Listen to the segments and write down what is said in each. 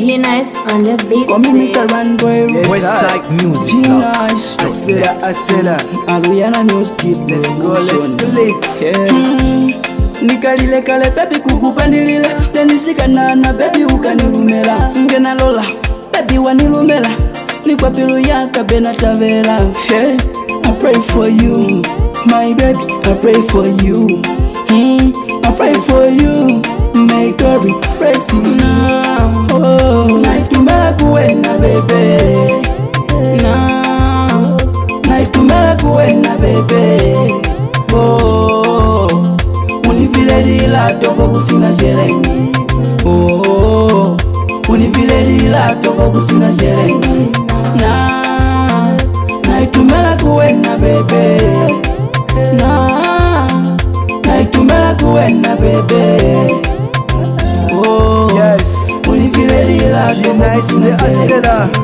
G-Nice on the beat. Come in, Mr. Runboy. Yes, Westside Music. G-Nice. Asela. Ariana Music. Let's go, let's play. Nikalile kale baby kukupandilila Denisikanana baby ukanilumela Ngena lola baby wanilumela Nikwa pilu yaka bena tavela. Hey, I pray for you my baby, I pray for you. I pray for you, may God repress you now. Oh, naitumela kuwena baby. Now, naitumela kuwena baby. Oh, unifile dila toko kusina sherengi. Oh, unifile dila toko kusina sherengi. Now, naitumela kuwena baby. Naitumela kuwena baby. Oh, yes. Unifile dila toko kusina sherengi.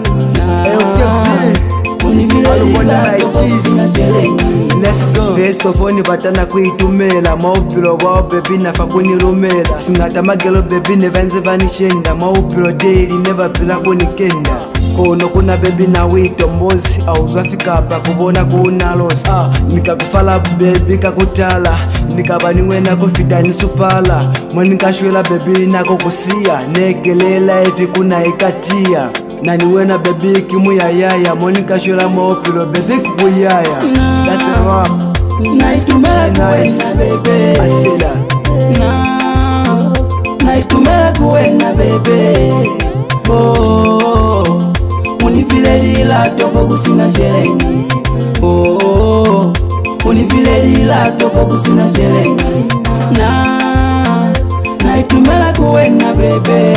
Let's go. First of all nibatana kuitumela maupilo wao baby nafa kunirumela singata magelo baby nevanze vanishenda maupilo daily never pila kunikenda kono kuna baby na wito mbozi auzwafika hapa kubona kuna loss nikakufala baby kakutala nikabaniwena kufitani supala mwanikashwela baby nako kusia negelela hivi kuna ikatia nani wena baby kimu ya yaya Monica shola maopilo baby kukuyaya. That's a rap. Naitumela kuwena baby. Asela. Naitumela kuwena baby. Oh, unifile dila toko kusina sherengi. Oh, unifile dila toko kusina sherengi. Naitumela kuwena baby.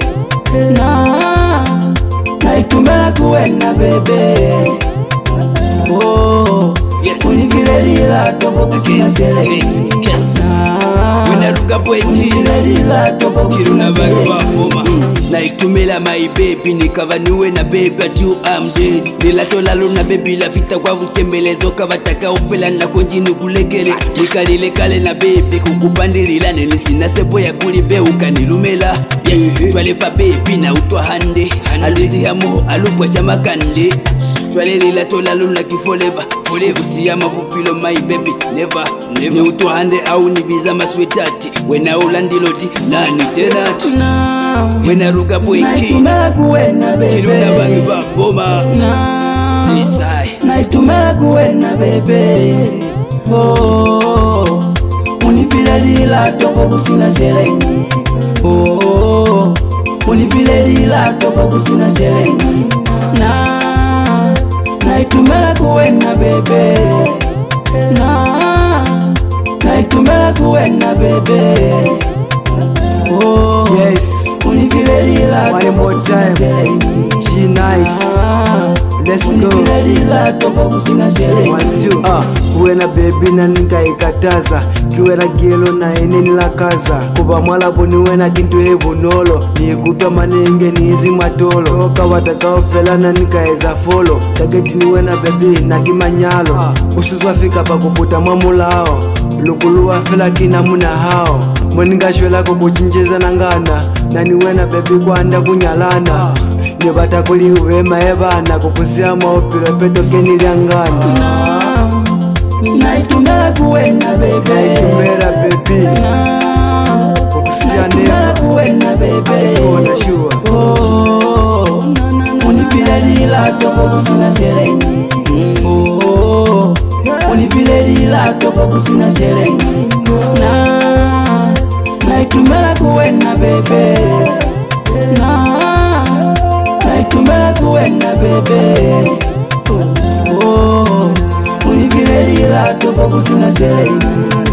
Naitumela kuwena baby. Oh, yes. Unifile dila toko kusina sherengi. Winaruga bweki Unifile dila toko kusina sherengi. Naitumela my baby nikava niwe na baby ati I'm dead. Nilatola luna baby la vita kwa vuchembelezo kavataka upela na konjini kulegele. Nikalile kale na baby kukupandilila nilisina sebo ya kulibe ukanilumela. Yes, twalefa baby na utwa hande. Aluzi hamu alupwa chamakande. Twalelila tola luna kifoleva. Forever siya mapupilo my baby never. Ni utwa hande au nibiza maswetati. Wena ulandiloti nani tenati. Wena ruga bweki Naitumela kuwena baby. Kiruna bangi baboma Nisai Naitumela kuwena baby. Oh, unifile dila toko kusina sherengi. Oh, unifile dila toko kusina sherengi. Naitumela kuwena baby. Naitumela kuwena baby. Oh, yes. Unifile dila one more time. G-Nice. Let's go. Unifile dila toko kusina sherengi. 1, 2. Kuwena baby na nikaikataza kiwena gelo na ene nilakaza kuba mwala boni wena kintu hebu nolo nikutwa manenge nizi matolo soka watakao fela na nikaeza follow target ni wena baby na kimanyalo usizwafika pa kuputa mwamulao lukuluwa fela kina muna hao mweningashwela kukuchinjeza nangana nani wena baby kwanda kunyalana nibata kuliwema ebana kukusia maopilo peto keniliangana Naitumela kuwena baby. Naitumela baby. Naitumela kuwena baby. Oh, unifile dila toko kusina sherengi. Oh, unifile dila toko kusina sherengi. Naitumela kuwena baby. Naitumela kuwena baby. Oh, unifile dila toko kusina sherengi.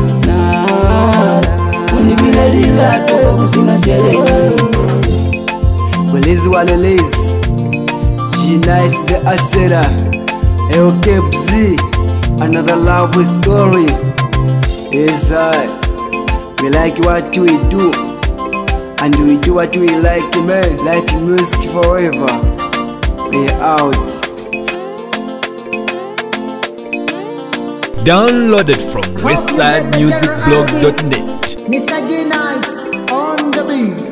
Unifile dila toko kusina sherengi. Welezi walelezi G-Nice the Asera LKBZ another love story. Yes, we like what we do and we do what we like, man. Life music forever. We out. Downloaded from westsidemusicblog.net. Mr. G-Nice on the beat.